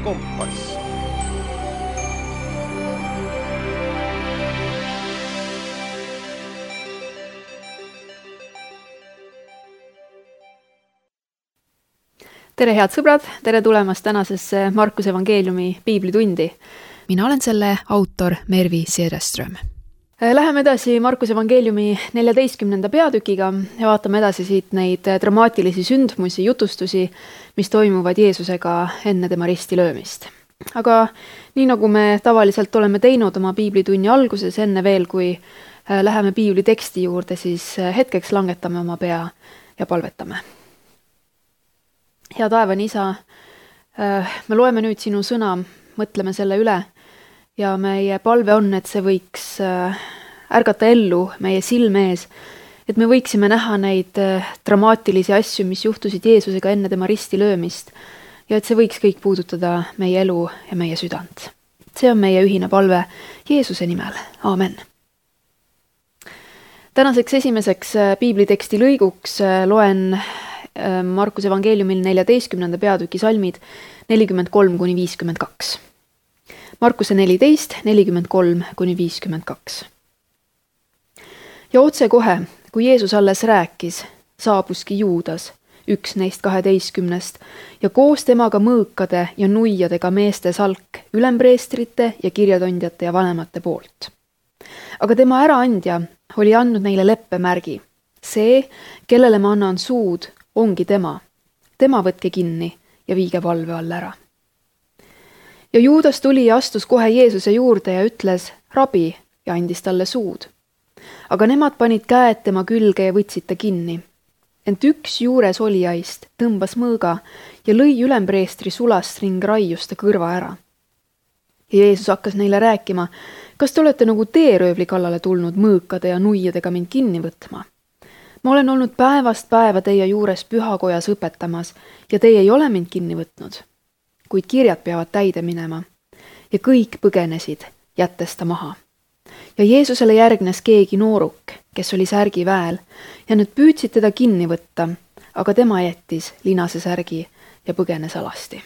kompass. Tere head sõbrad, tere tulemast tänasesse Markuse evangeeliumi piiblitundi. Mina olen selle autor Mervi Seereström. Läheme edasi Markuse evangeeliumi 14. peatükiga ja vaatame edasi siit neid dramaatilisi sündmusi, jutustusi, mis toimuvad Jeesusega enne tema risti löömist. Aga nii nagu me tavaliselt oleme teinud oma piiblitunni alguses, enne veel kui läheme piibli teksti juurde, siis hetkeks langetame oma pea ja palvetame. Hea taevane Isa, me loeme nüüd sinu sõna, mõtleme selle üle ja meie palve on, et see võiks ärgata ellu meie silme ees, et me võiksime näha neid dramaatilisi asju, mis juhtusid Jeesusega enne tema risti löömist ja et see võiks kõik puudutada meie elu ja meie südant. See on meie ühine palve Jeesuse nimel. Aamen. Tänaseks esimeseks piibliteksti lõiguks loen Markuse evangeeliumil 14. peatüki salmid 43-52. Markuse 14, 43-52. Ja otse kohe, kui Jeesus alles rääkis, saabuski Juudas, üks neist 12, ja koos temaga mõõkade ja nuiadega meeste salk, ülempreestrite ja kirjatondjate ja vanemate poolt. Aga tema äraandja oli andnud neile leppemärgi. See, kellele ma annan suud, ongi tema. Tema võtke kinni ja viige valve all ära. Ja Juudas tuli ja astus kohe Jeesuse juurde ja ütles, rabi, ja andis talle suud. Aga nemad panid käed tema külge ja võtsid ta kinni. Ent üks juures olijaist tõmbas mõõga ja lõi ülempreestri sulast ring raius ta kõrva ära. Ja Jeesus hakkas neile rääkima, kas te olete nagu teeröövli kallale tulnud mõõkade ja nuiadega mind kinni võtma? Ma olen olnud päevast päeva teie juures pühakojas õpetamas ja teie ei ole mind kinni võtnud. Kuid kirjad peavad täide minema. Ja kõik põgenesid, jättes ta maha. Ja Jeesusele järgnes keegi nooruk, kes oli särgi väel, ja nüüd püüdsid teda kinni võtta, aga tema jättis linase särgi ja põgenes alasti.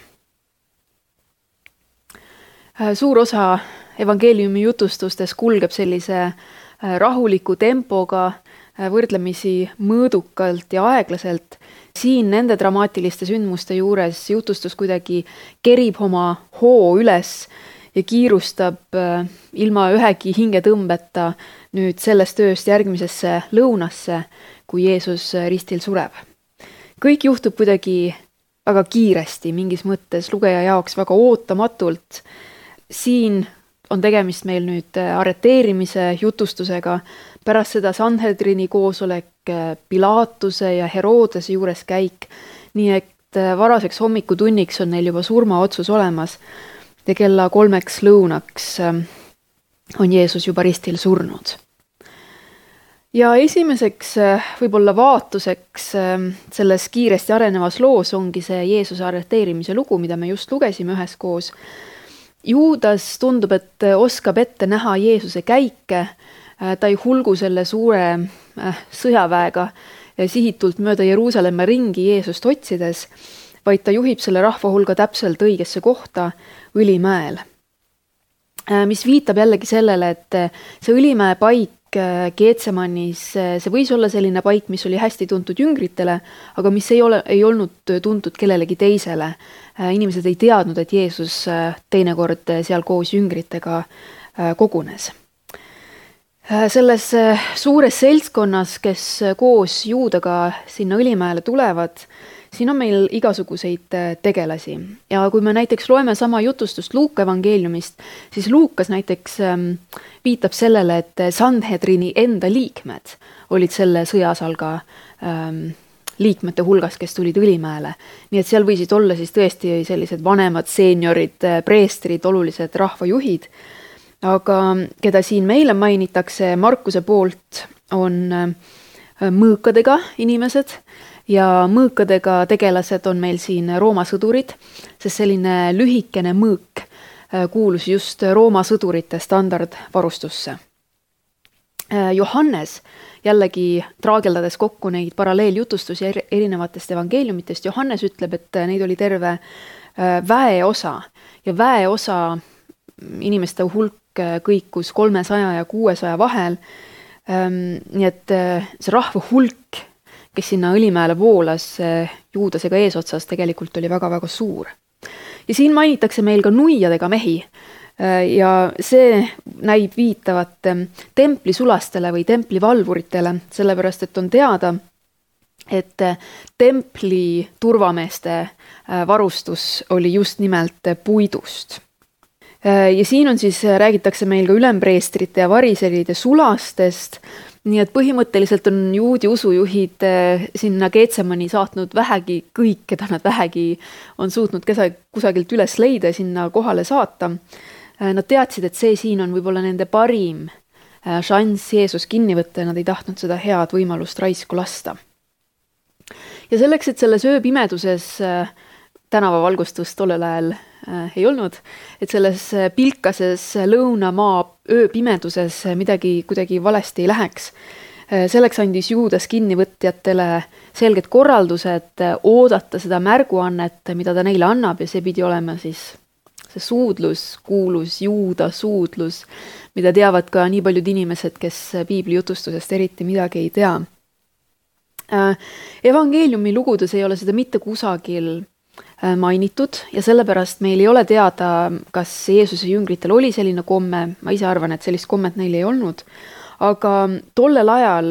Suur osa evangeeliumi jutustustes kulgeb sellise rahuliku tempoga, võrdlemisi mõõdukalt ja aeglaselt. Siin nende dramaatiliste sündmuste juures jutustus kuidagi kerib oma hoo üles ja kiirustab ilma ühegi hingetõmbeta nüüd sellest ööst järgmisesse lõunasse, kui Jeesus ristil sureb. Kõik juhtub kuidagi väga kiiresti, mingis mõttes lugeja jaoks väga ootamatult. Siin on tegemist meil nüüd arreteerimise jutustusega, pärast seda Sanhedrini koosolek, Pilatuse ja Herodese juures käik, nii et varaseks hommikutunniks on neil juba surmaotsus olemas ja kella 3 lõunaks on Jeesus juba ristil surnud. Ja esimeseks võib-olla vaatuseks selles kiiresti arenevas loos ongi see Jeesuse arreteerimise lugu, mida me just lugesime üheskoos. Juudas tundub, et oskab ette näha Jeesuse käike. Ta ei hulgu selle suure sõjaväega sihitult mööda Jeruusalemma ringi Jeesust otsides, vaid ta juhib selle rahva hulga täpselt õigesse kohta Õlimäel. Mis viitab jällegi sellele, et see Õlimäe paik Geetsemanis, see võis olla selline paik, mis oli hästi tuntud jüngritele, aga mis ei olnud tuntud kellelegi teisele. Inimesed ei teadnud, et Jeesus teinekord seal koos jüngritega kogunes. Selles suures seltskonnas, kes koos Juudaga sinna Õlimäele tulevad, siin on meil igasuguseid tegelasi. Ja kui me näiteks loeme sama jutustust Luuka evangeeliumist, siis Luukas näiteks viitab sellele, et Sanhedrini enda liikmed olid selle sõjasalga liikmete hulgas, kes tulid Õlimäele. Nii et seal võisid olla siis tõesti sellised vanemad seeniorid, preestrid, olulised rahvajuhid. Aga keda siin meile mainitakse Markuse poolt on mõõkadega inimesed ja mõõkadega tegelased on meil siin Rooma sõdurid, sest selline lühikene mõõk kuulus just Rooma sõdurite standardvarustusse. Johannes jällegi traageldades kokku neid paralleeljutustusi erinevatest evangeeliumitest, Johannes ütleb, et neid oli terve väeosa ja väeosa inimeste hulk kõikus 300 ja 600 vahel. Nii et see rahva hulk, kes sinna Õlimäele voolas Juudasega eesotsas, tegelikult oli väga-väga suur. Ja siin mainitakse meil ka nuiadega mehi ja see näib viitavat templisulastele või templivalvuritele, sellepärast et on teada, et templi turvameeste varustus oli just nimelt puidust. Ja siin on siis, räägitakse meil ka ülempreestrite ja variseride sulastest, nii et põhimõtteliselt on juudi usujuhid sinna Getsemani saatnud vähegi kõik, keda nad vähegi on suutnud kusagilt üles leida ja sinna kohale saata. Nad teadsid, et see siin on võib-olla nende parim šanss Jeesus kinni võtta ja nad ei tahtnud seda head võimalust raisku lasta. Ja selleks, et selles ööpimeduses tänavavalgustust tollel ajal ei olnud, et selles pilkases lõunamaa ööpimeduses midagi kuidagi valesti ei läheks. Selleks andis Juudas kinnivõtjatele selged korraldused oodata seda märguannet, mida ta neile annab ja see pidi olema siis see suudlus, kuulus Juuda suudlus, mida teavad ka nii paljud inimesed, kes piibli jutustusest eriti midagi ei tea. Evangeeliumi lugudes ei ole seda mitte kusagil mainitud ja sellepärast meil ei ole teada, kas Jeesuse jüngritel oli selline komme, ma ise arvan, et sellist kommet neil ei olnud, aga tollel ajal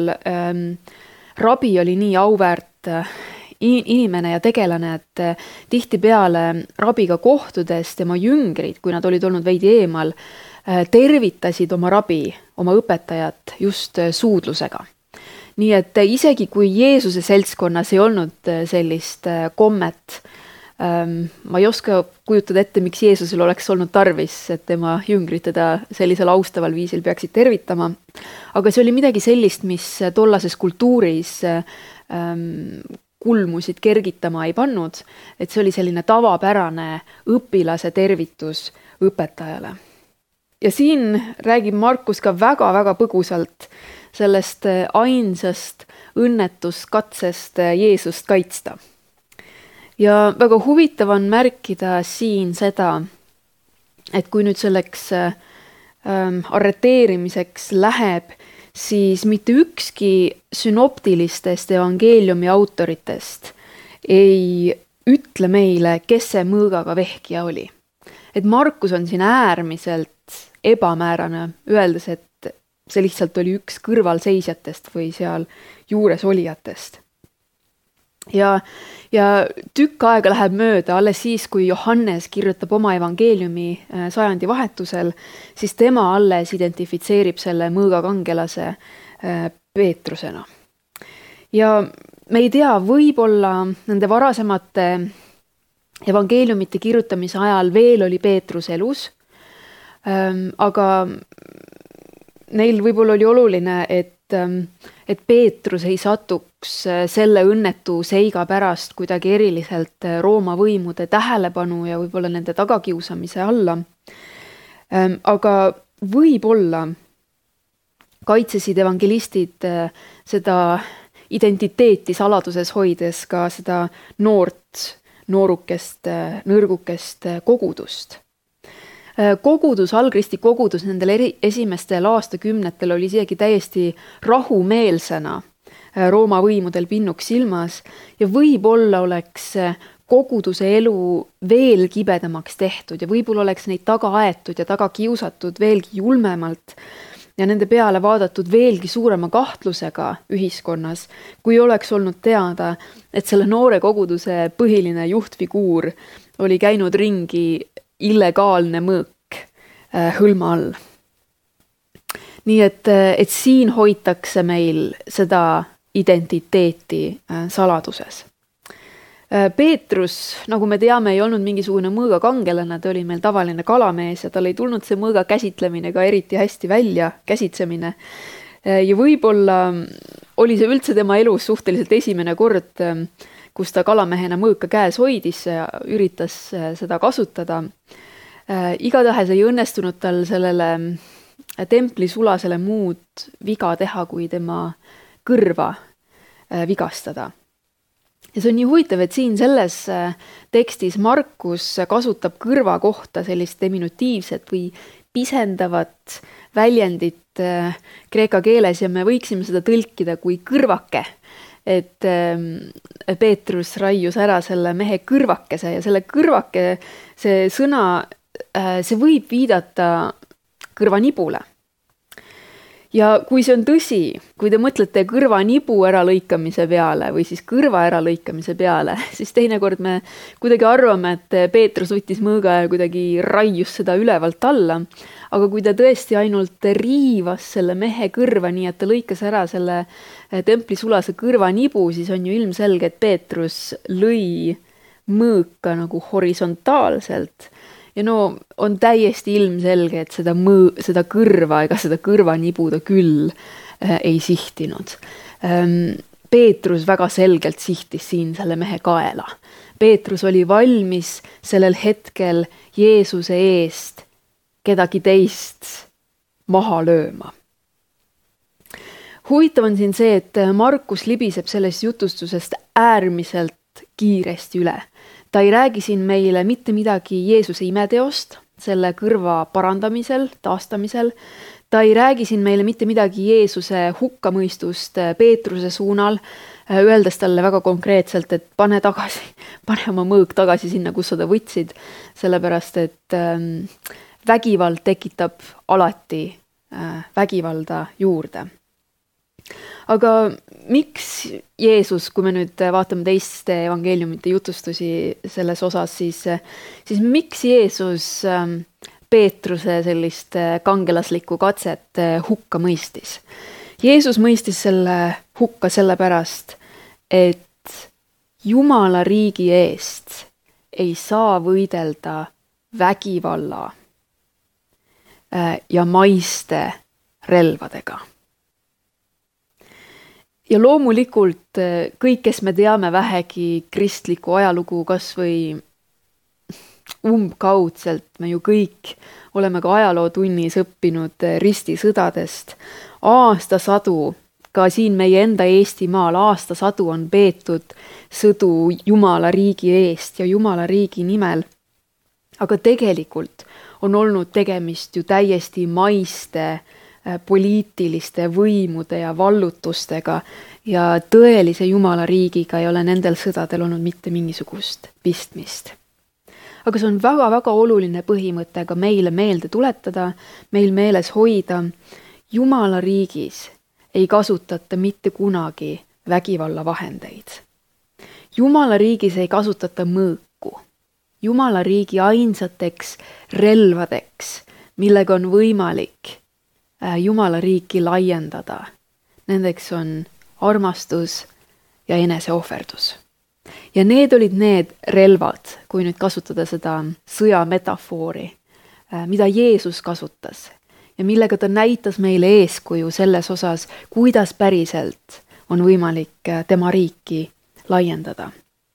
rabi oli nii auväärt inimene ja tegelane, et tihtipeale rabiga kohtudes tema jüngrid, kui nad olid olnud veidi eemal, tervitasid oma rabi, oma õpetajat just suudlusega. Nii et isegi kui Jeesuse seltskonnas ei olnud sellist kommet, ma ei oska kujutada ette, miks Jeesusel oleks olnud tarvis, et tema jüngrid teda sellisel austaval viisil peaksid tervitama. Aga see oli midagi sellist, mis tollases kultuuris kulmusid kergitama ei pannud, et see oli selline tavapärane õpilase tervitus õpetajale. Ja siin räägib Markus ka väga-väga põgusalt sellest ainsast õnnetuskatsest Jeesust kaitsta. Ja väga huvitav on märkida siin seda, et kui nüüd selleks arreteerimiseks läheb, siis mitte ükski synoptilistest evangeeliumi autoritest ei ütle meile, kes see mõõgaga vehkija oli. Et Markus on siin äärmiselt ebamäärane, öeldes, et see lihtsalt oli üks kõrvalseisjatest või seal juures olijatest. Ja tükk aega läheb mööda, alles siis, kui Johannes kirjutab oma evangeeliumi sajandi vahetusel, siis tema alles identifitseerib selle mõõgakangelase Peetrusena. Ja me ei tea, võib-olla nende varasemate evangeeliumite kirjutamise ajal veel oli Peetrus elus, aga neil võib-olla oli oluline, et Peetrus ei satuks selle õnnetu seiga pärast kuidagi eriliselt Rooma võimude tähelepanu ja võib-olla nende tagakiusamise alla. Aga võib-olla kaitsesid evangelistid seda identiteeti saladuses hoides ka seda noorukest, nõrgukest kogudust. Kogudus, algristi kogudus nendel esimestel aastakümnetel oli isegi täiesti rahumeelsena Rooma võimudel pinnuks silmas ja võib-olla oleks koguduse elu veel kibedamaks tehtud ja võib-olla oleks neid taga aetud ja taga kiusatud veelgi julmemalt ja nende peale vaadatud veelgi suurema kahtlusega ühiskonnas, kui oleks olnud teada, et selle noore koguduse põhiline juhtfiguur oli käinud ringi illegaalne mõõk hõlma all. Nii et siin hoitakse meil seda identiteeti saladuses. Peetrus, nagu me teame, ei olnud mingisugune mõõga kangelane, ta oli meil tavaline kalamees ja tal ei tulnud see mõõga käsitlemine ka eriti hästi välja, käsitsemine. Ja võib-olla oli see üldse tema elus suhteliselt esimene kord, kus ta kalamehena mõõka käes hoidis ja üritas seda kasutada. Igatahes ei õnnestunud tal sellele templisulasele muud viga teha, kui tema kõrva vigastada. Ja see on nii huvitav, et siin selles tekstis Markus kasutab kõrva kohta sellist diminutiivset või pisendavat väljendit kreeka keeles ja me võiksime seda tõlkida kui kõrvake. Et Peetrus raius ära selle mehe kõrvakese ja selle kõrvake, see sõna, see võib viidata kõrvanibule. Ja kui see on tõsi, kui te mõtlete kõrvanibu äralõikamise peale või siis kõrva äralõikamise peale, siis teinekord me kuidagi arvame, et Peetrus võttis mõõga ja kuidagi raius seda ülevalt alla. Aga kui ta tõesti ainult riivas selle mehe kõrva, nii et ta lõikas ära selle templisulase kõrvanibu, siis on ju ilmselge, et Peetrus lõi mõõka nagu horisontaalselt. Ja no on täiesti ilmselge, et seda kõrva ega seda kõrvanibu ta küll ei sihtinud. Peetrus väga selgelt sihtis siin selle mehe kaela. Peetrus oli valmis sellel hetkel Jeesuse eest kedagi teist maha lööma. Huvitav on siin see, et Markus libiseb sellest jutustusest äärmiselt kiiresti üle. Ta ei räägi siin meile mitte midagi Jeesuse imeteost, selle kõrva parandamisel, taastamisel. Ta ei räägi siin meile mitte midagi Jeesuse hukkamõistust Peetruse suunal, öeldes talle väga konkreetselt, et pane oma mõõk tagasi sinna, kus sa ta võtsid, sellepärast et vägivald tekitab alati vägivalda juurde. Aga miks Jeesus, kui me nüüd vaatame teiste evangeeliumite jutustusi selles osas, siis miks Jeesus Peetruse sellist kangelaslikku katset hukka mõistis? Jeesus mõistis selle hukka sellepärast, et Jumala riigi eest ei saa võidelda vägivalla ja maiste relvadega. Ja loomulikult kõik, kes me teame vähegi kristlikku ajalugu, kas või umbkaudselt, me ju kõik oleme ka ajalootunnis õppinud ristisõdadest. Aastasadu, ka siin meie enda Eestimaal aastasadu on peetud sõdu Jumala riigi eest ja Jumala riigi nimel. Aga tegelikult on olnud tegemist ju täiesti maiste poliitiliste võimude ja vallutustega ja tõelise Jumala riigiga ei ole nendel sõdadel olnud mitte mingisugust pistmist. Aga see on väga-väga oluline põhimõte ka meile meelde tuletada, meil meeles hoida. Jumala riigis ei kasutata mitte kunagi vägivallavahendeid. Jumala riigis ei kasutata mõõku. Jumala riigi ainsateks relvadeks, millega on võimalik Jumala riiki laiendada. Nendeks on armastus ja eneseohverdus. Ja need olid need relvad, kui nüüd kasutada seda sõjametafoori, mida Jeesus kasutas ja millega ta näitas meile eeskuju selles osas, kuidas päriselt on võimalik tema riiki laiendada.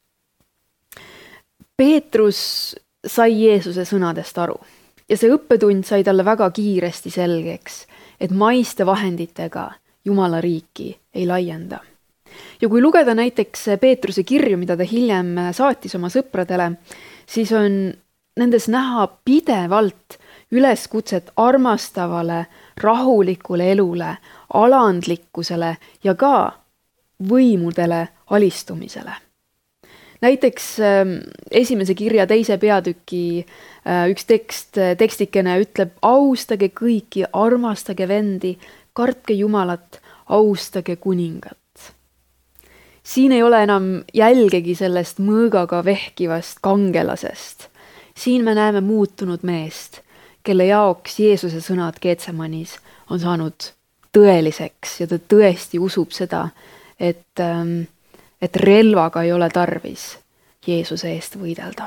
Peetrus sai Jeesuse sõnadest aru ja see õppetund sai talle väga kiiresti selgeks, et maiste vahenditega Jumala riiki ei laienda. Ja kui lugeda näiteks Peetruse kirju, mida ta hiljem saatis oma sõpradele, siis on nendes näha pidevalt üleskutset armastavale, rahulikule elule, alandlikkusele ja ka võimudele alistumisele. Näiteks esimese kirja 2. peatüki üks tekstikene ütleb, austage kõiki, armastage vendi, kartke Jumalat, austage kuningat. Siin ei ole enam jälgegi sellest mõõgaga vehkivast kangelasest. Siin me näeme muutunud meest, kelle jaoks Jeesuse sõnad Geetsemanis on saanud tõeliseks ja ta tõesti usub seda, et relvaga ei ole tarvis Jeesuse eest võidelda.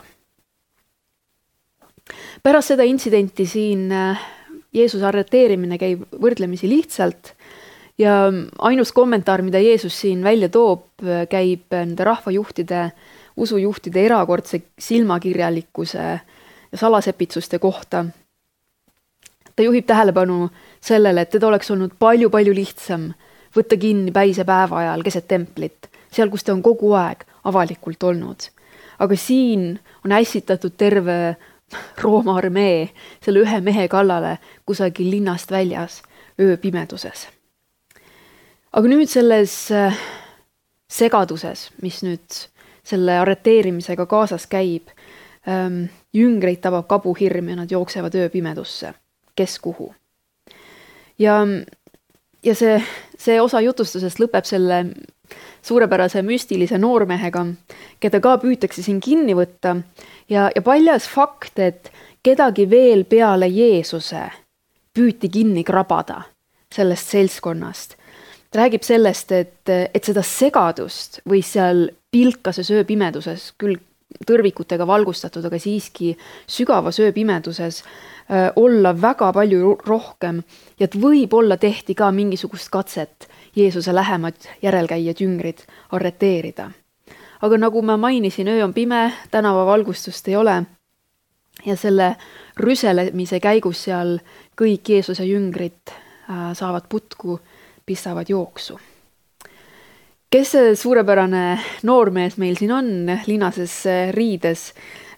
Pärast seda intsidenti siin Jeesuse arreteerimine käib võrdlemisi lihtsalt ja ainus kommentaar, mida Jeesus siin välja toob, käib nende rahvajuhtide, usujuhtide erakordse silmakirjalikkuse ja salasepitsuste kohta. Ta juhib tähelepanu sellele, et teda oleks olnud palju-palju lihtsam võtta kinni päise päeva ajal keset templit, seal, kus ta on kogu aeg avalikult olnud. Aga siin on ässitatud terve Rooma armee selle ühe mehe kallale kusagil linnast väljas ööpimeduses. Aga nüüd selles segaduses, mis nüüd selle arreteerimisega kaasas käib, jüngreid tabab kabuhirm ja nad jooksevad ööpimedusse, kes kuhu. Ja see osa jutustusest lõpeb selle suurepärase müstilise noormehega, keda ka püütakse siin kinni võtta ja paljas fakt, et kedagi veel peale Jeesuse püüti kinni krabada sellest seltskonnast. Ta räägib sellest, et seda segadust võis seal pilkases ööpimeduses, küll tõrvikutega valgustatud, aga siiski sügavas ööpimeduses olla väga palju rohkem ja et võib-olla tehti ka mingisugust katset Jeesuse lähemad järelkäijad jüngrid arreteerida. Aga nagu ma mainisin, öö on pime, tänavavalgustust ei ole ja selle rüselemise käigus seal kõik Jeesuse jüngrid saavad putku, pistavad jooksu. Kes see suurepärane noormees meil siin on linases riides?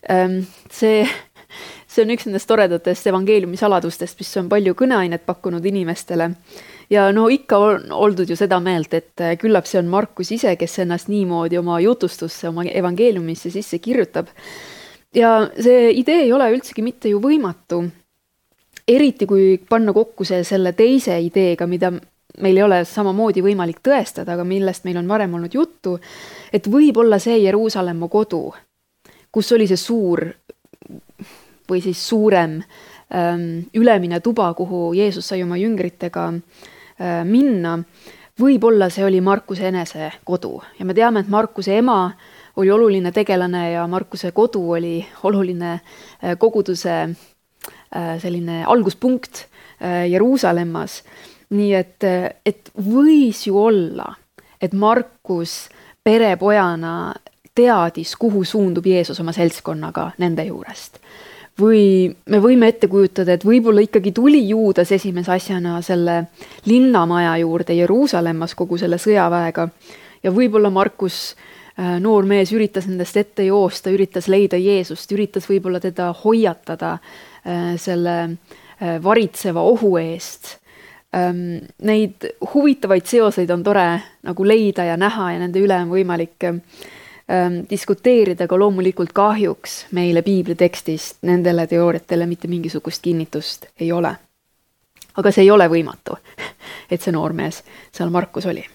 See on üks nendest toredatest evangeeliumi saladustest, mis on palju kõneainet pakkunud inimestele. Ja no ikka on oldud ju seda meelt, et küllap see on Markus ise, kes ennast niimoodi oma jutustusse, oma evangeeliumisse sisse kirjutab. Ja see idee ei ole üldsegi mitte ju võimatu. Eriti kui panna kokku selle teise ideega, mida meil ei ole samamoodi võimalik tõestada, aga millest meil on varem olnud juttu, et võib-olla see Jeruusalemma kodu, kus oli see suur või siis suurem ülemine tuba, kuhu Jeesus sai oma jüngritega minna, võib-olla see oli Markuse enese kodu. Ja me teame, et Markuse ema oli oluline tegelane ja Markuse kodu oli oluline koguduse selline alguspunkt Jeruusalemmas. Nii et võis ju olla, et Markus perepojana teadis, kuhu suundub Jeesus oma seltskonnaga nende juurest. Või me võime ette kujutada, et võib-olla ikkagi tuli Juudas esimese asjana selle linnamaja juurde Jeruusalemmas kogu selle sõjaväega ja võib-olla Markus, noor mees, üritas nendest ette joosta, üritas leida Jeesust, üritas võib-olla teda hoiatada selle varitseva ohu eest. Neid huvitavaid seoseid on tore nagu leida ja näha ja nende üle on võimalik diskuteerida, aga loomulikult kahjuks meile piiblitekstist nendele teooriatele mitte mingisugust kinnitust ei ole. Aga see ei ole võimatu, et see noormees seal Markus oli.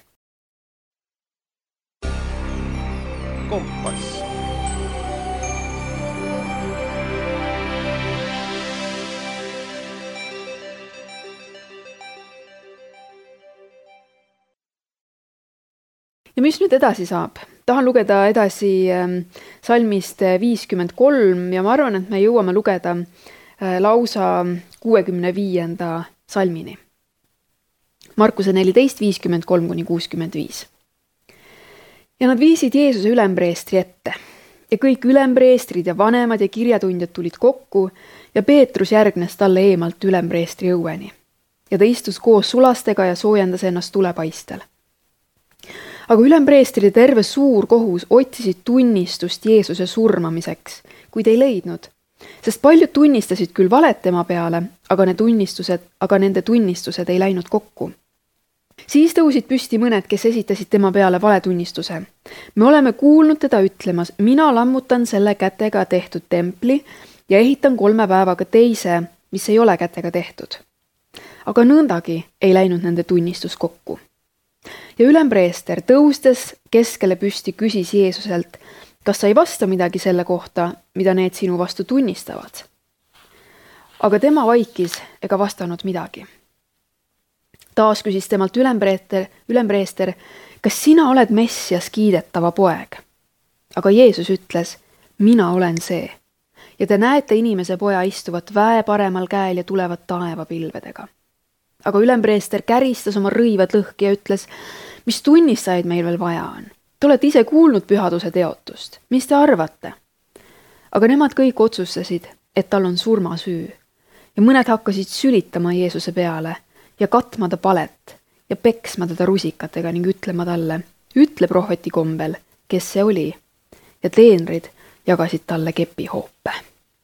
Kompass. Ja mis nüüd edasi saab? Tahan lugeda edasi salmist 53 ja ma arvan, et me jõuame lugeda lausa 65. salmini. Markuse 14, 53-65. Ja nad viisid Jeesuse ülempreestri ette ja kõik ülempreestrid ja vanemad ja kirjatundjad tulid kokku ja Peetrus järgnes talle eemalt ülempreestri õueni. Ja ta istus koos sulastega ja soojendas ennast tulepaistel. Aga ülempreestrid ja terve suur kohus otsisid tunnistust Jeesuse surmamiseks, kuid ei leidnud. Sest paljud tunnistasid küll valet tema peale, aga nende tunnistused ei läinud kokku. Siis tõusid püsti mõned, kes esitasid tema peale valetunnistuse. Me oleme kuulnud teda ütlemas, mina lammutan selle kätega tehtud templi ja ehitan 3 päevaga teise, mis ei ole kätega tehtud. Aga nõndagi ei läinud nende tunnistus kokku. Ja ülempreester tõustes keskele püsti küsis Jeesuselt, kas sa ei vasta midagi selle kohta, mida need sinu vastu tunnistavad? Aga tema vaikis ega vastanud midagi. Taas küsis temalt ülempreester, kas sina oled Messias kiidetava poeg? Aga Jeesus ütles, mina olen see. Ja te näete inimese poja istuvat väe paremal käel ja tulevat taevapilvedega. Aga ülempreester käristas oma rõivad lõhki ja ütles, mis tunnistajaid meil veel vaja on? Te olete ise kuulnud pühaduse teotust. Mis te arvate? Aga nemad kõik otsustasid, et tal on surmasüü. Ja mõned hakkasid sülitama Jeesuse peale ja katma ta palet, ja peksma teda rusikatega ning ütlema talle, ütle prohveti kombel, kes see oli, ja teenrid jagasid talle kepihoope.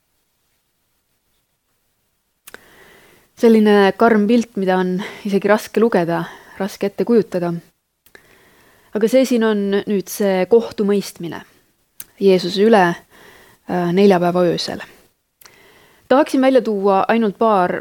Selline karm pilt, mida on isegi raske lugeda, raske ette kujutada. Aga see siin on nüüd see kohtumõistmine Jeesuse üle neljapäeva öösel. Tahaksin välja tuua ainult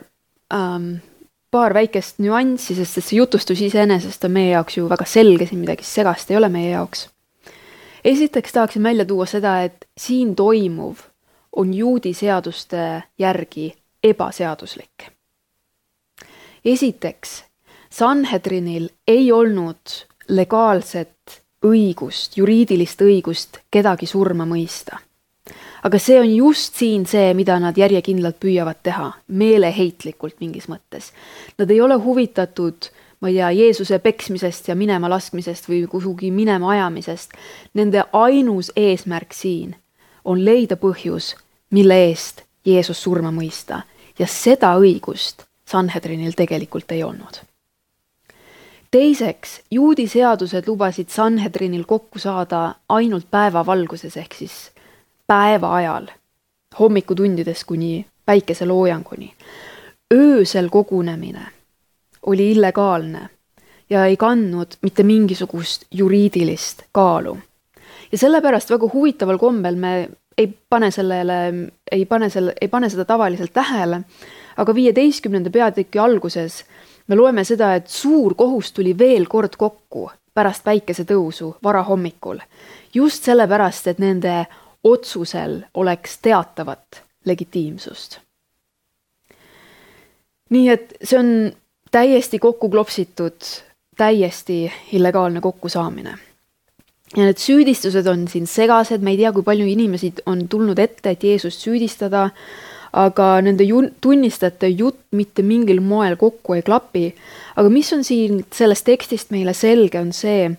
paar väikest nüanssi, sest see jutustus iseenesest on meie jaoks ju väga selge, siin midagi segast ei ole meie jaoks. Esiteks tahaksin välja tuua seda, et siin toimuv on juudi seaduste järgi ebaseaduslik. Esiteks, Sanhedrinil ei olnud legaalset õigust, juriidilist õigust kedagi surma mõista. Aga see on just siin see, mida nad järjekindlalt püüavad teha, meeleheitlikult mingis mõttes. Nad ei ole huvitatud, ma ei tea, Jeesuse peksmisest ja minema laskmisest või kuhugi minema ajamisest. Nende ainus eesmärk siin on leida põhjus, mille eest Jeesus surma mõista. Ja seda õigust Sanhedrinil tegelikult ei olnud. Teiseks, juudi seadused lubasid Sanhedrinil kokku saada ainult päevavalguses ehk siis päeva ajal, hommikutundides kuni päikeseloojanguni. Öösel kogunemine oli illegaalne ja ei kandnud mitte mingisugust juriidilist kaalu. Ja sellepärast väga huvitaval kombel me ei pane seda tavaliselt tähele, aga 15. peatüki alguses me loeme seda, et suur kohus tuli veel kord kokku pärast päikese tõusu varahommikul. Just sellepärast, et nende otsusel oleks teatavat legitiimsust. Nii et see on täiesti kokku klopsitud, täiesti illegaalne kokkusaamine. Ja need süüdistused on siin segased, me ei tea, kui palju inimesi on tulnud ette, et Jeesust süüdistada, aga nende tunnistajate jutt mitte mingil moel kokku ei klapi. Aga mis on siin sellest tekstist meile selge, on see,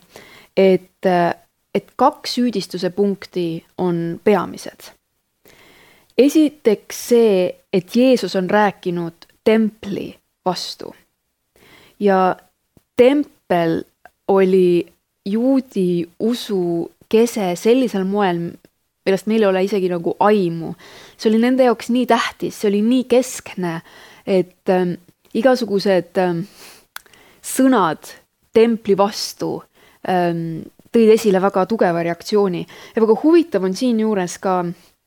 et 2 süüdistuse punkti on peamised. Esiteks see, et Jeesus on rääkinud templi vastu. Ja tempel oli juudi usu kese sellisel moel, millest meil ei ole isegi nagu aimu. See oli nende jaoks nii tähtis, see oli nii keskne, et igasugused sõnad templi vastu tõid esile väga tugeva reaktsiooni. Ja väga huvitav on siin juures ka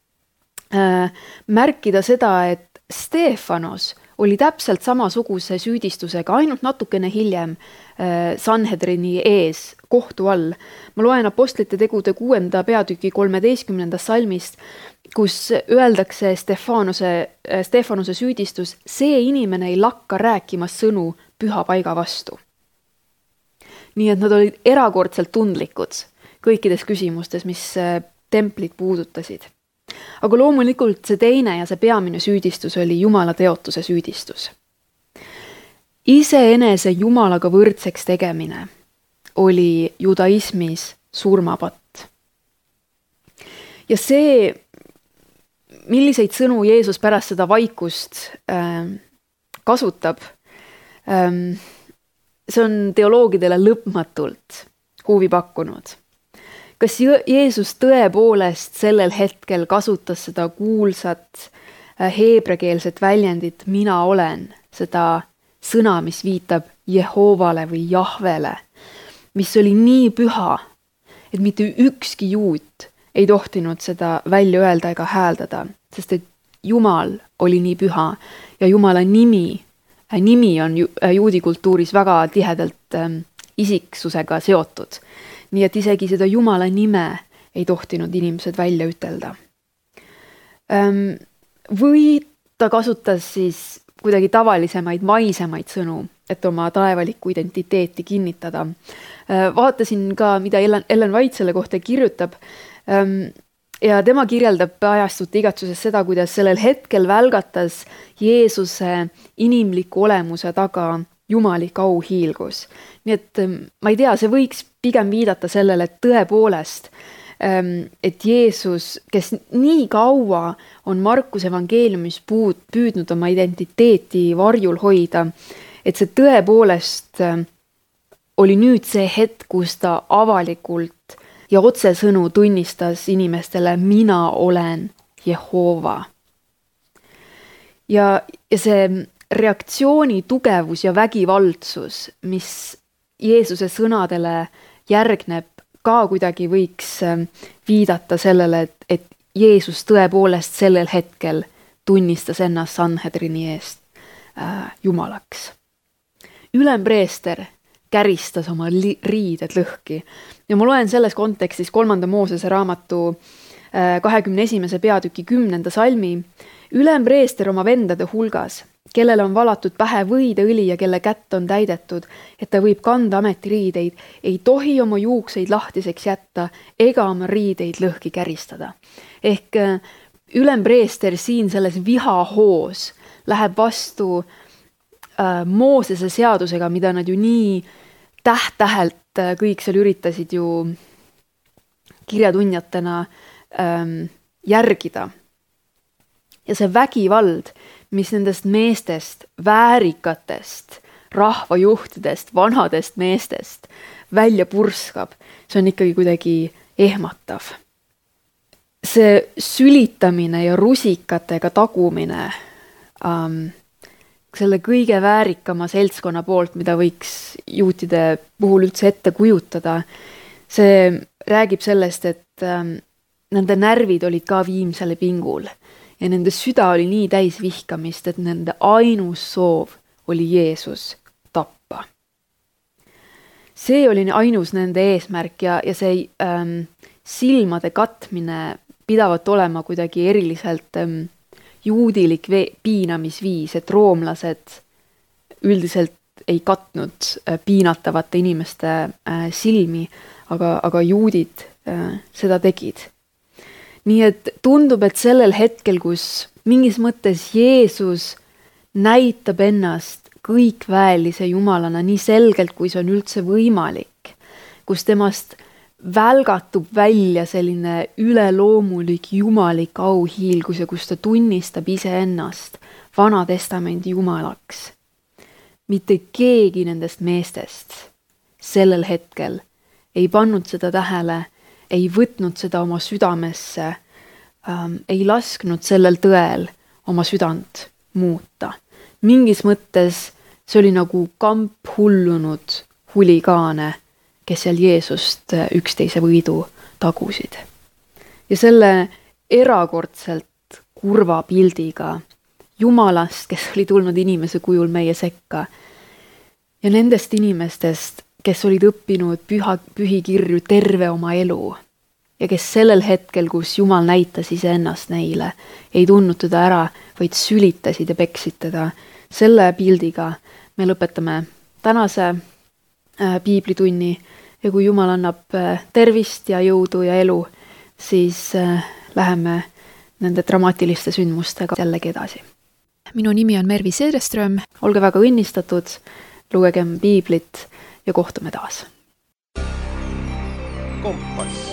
märkida seda, et Stefanos oli täpselt samasuguse süüdistusega, ainult natukene hiljem Sanhedrini ees kohtu all. Ma loen Apostlite tegude 6. peatüki 13. salmist, kus öeldakse Stefanose süüdistus, see inimene ei lakka rääkima sõnu püha paiga vastu. Nii et nad olid erakordselt tundlikud kõikides küsimustes, mis templit puudutasid. Aga loomulikult see teine ja see peamine süüdistus oli Jumala teotuse süüdistus. Iseenese Jumalaga võrdseks tegemine oli judaismis surmapatt. Ja see, milliseid sõnu Jeesus pärast seda vaikust kasutab, see on teoloogidele lõpmatult huvi pakkunud. Kas Jeesus tõepoolest sellel hetkel kasutas seda kuulsat heebrekeelset väljendit mina olen, seda sõna, mis viitab Jehovale või Jahvele, mis oli nii püha, et mitte ükski juut ei tohtinud seda välja öelda ega hääldada, sest et Jumal oli nii püha ja Jumala nimi on juudi kultuuris väga tihedalt isiksusega seotud. Nii et isegi seda Jumala nime ei tohtinud inimesed välja ütelda. Või ta kasutas siis kuidagi tavalisemaid, maisemaid sõnu, et oma taevalikku identiteeti kinnitada. Vaatasin ka, mida Ellen White selle kohta kirjutab, ja tema kirjeldab ajastute igatsuses seda, kuidas sellel hetkel välgatas Jeesuse inimliku olemuse taga jumalik auhiilgus. Nii et ma ei tea, see võiks pigem viidata sellele, et tõepoolest, et Jeesus, kes nii kaua on Markuse evangeeliumis püüdnud oma identiteeti varjul hoida, et see tõepoolest oli nüüd see hetk, kus ta avalikult ja otsesõnu tunnistas inimestele, mina olen Jehova. Ja see reaktsiooni tugevus ja vägivaldsus, mis Jeesuse sõnadele järgneb, ka kuidagi võiks viidata sellele, et Jeesus tõepoolest sellel hetkel tunnistas ennast Sanhedrini eest jumalaks. Ülempreester käristas oma riided lõhki ja ma loen selles kontekstis 3. Moosese raamatu 21. peatüki 10. salmi. Ülempreester oma vendade hulgas, kellele on valatud pähe võideõli ja kelle kätt on täidetud, et ta võib kanda ametiriideid, ei tohi oma juukseid lahtiseks jätta ega oma riideid lõhki käristada. Ehk ülempreester siin selles vihahoos läheb vastu Moosese seadusega, mida nad ju nii täht-tähelt kõik seal üritasid ju kirjatundjatena järgida. Ja see vägivald, mis nendest meestest, väärikatest, rahvajuhtidest, vanadest meestest välja purskab, see on ikkagi kuidagi ehmatav. See sülitamine ja rusikatega tagumine selle kõige väärikama seltskonna poolt, mida võiks juutide puhul üldse ette kujutada, see räägib sellest, et nende närvid olid ka viimsele pingul ja nende süda oli nii täis vihkamist, et nende ainus soov oli Jeesus tappa. See oli ainus nende eesmärk ja see silmade katmine pidavat olema kuidagi eriliselt juudilik piinamisviis, et roomlased üldiselt ei katnud piinatavate inimeste silmi, aga juudid seda tegid. Nii et tundub, et sellel hetkel, kus mingis mõttes Jeesus näitab ennast kõikväelise jumalana nii selgelt, kui see on üldse võimalik, kus temast välgatub välja selline üleloomulik jumalik auhiilgus ja kus ta tunnistab iseennast Vana Testamendi jumalaks. Mitte keegi nendest meestest sellel hetkel ei pannud seda tähele, ei võtnud seda oma südamesse, ei lasknud sellel tõel oma südant muuta. Mingis mõttes see oli nagu kamp hullunud huligaane, kes seal Jeesust üksteise võidu tagusid. Ja selle erakordselt kurva pildiga Jumalast, kes oli tulnud inimese kujul meie sekka ja nendest inimestest, kes olid õppinud pühikirju terve oma elu ja kes sellel hetkel, kus Jumal näitas iseennast neile, ei tundnud teda ära, vaid sülitasid ja peksid teda. Selle pildiga me lõpetame tänase piiblitunni ja kui Jumal annab tervist ja jõudu ja elu, siis läheme nende dramaatiliste sündmustega jällegi edasi. Minu nimi on Mervi Seereström. Olge väga õnnistatud, lugegem piiblit ja kohtume taas. Kompass.